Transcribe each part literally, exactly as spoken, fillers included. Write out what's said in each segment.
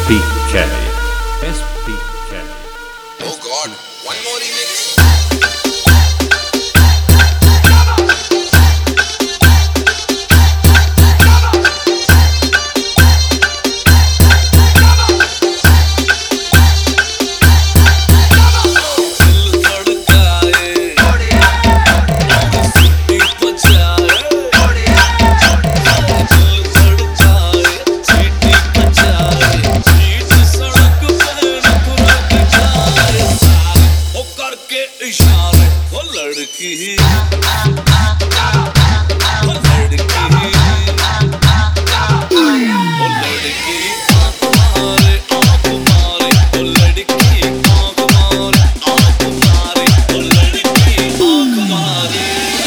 P K. S P K. Oh God, one more remix. इशारे वो लड़की वो लड़की वो लड़की आँख मारे आँख मारे वो लड़की आँख मारे आँख मारे वो लड़की आँख मारे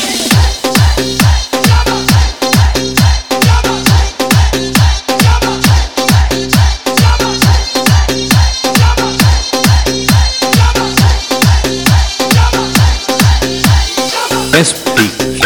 S P K.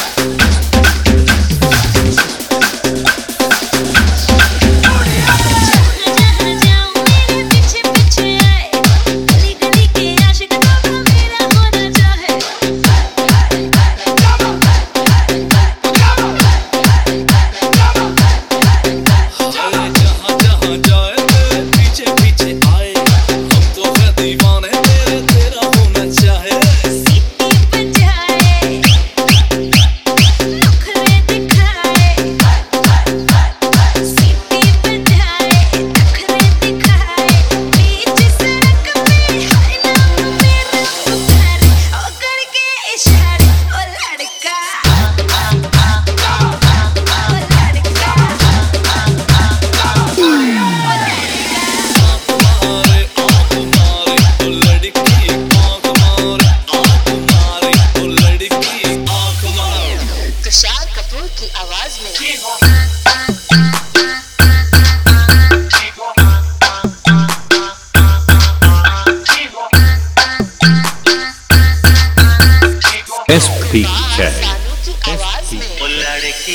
की आवाज में S P K. वो लड़की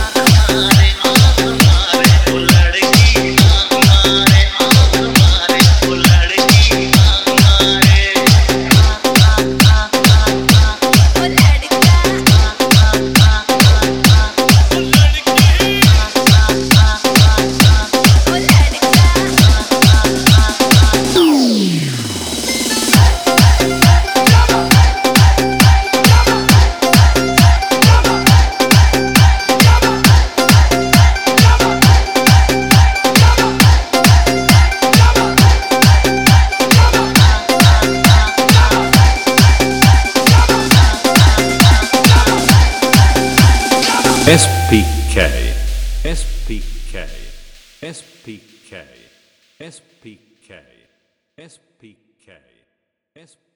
S P K. S P K. S P K. S P K. S P K. S P K.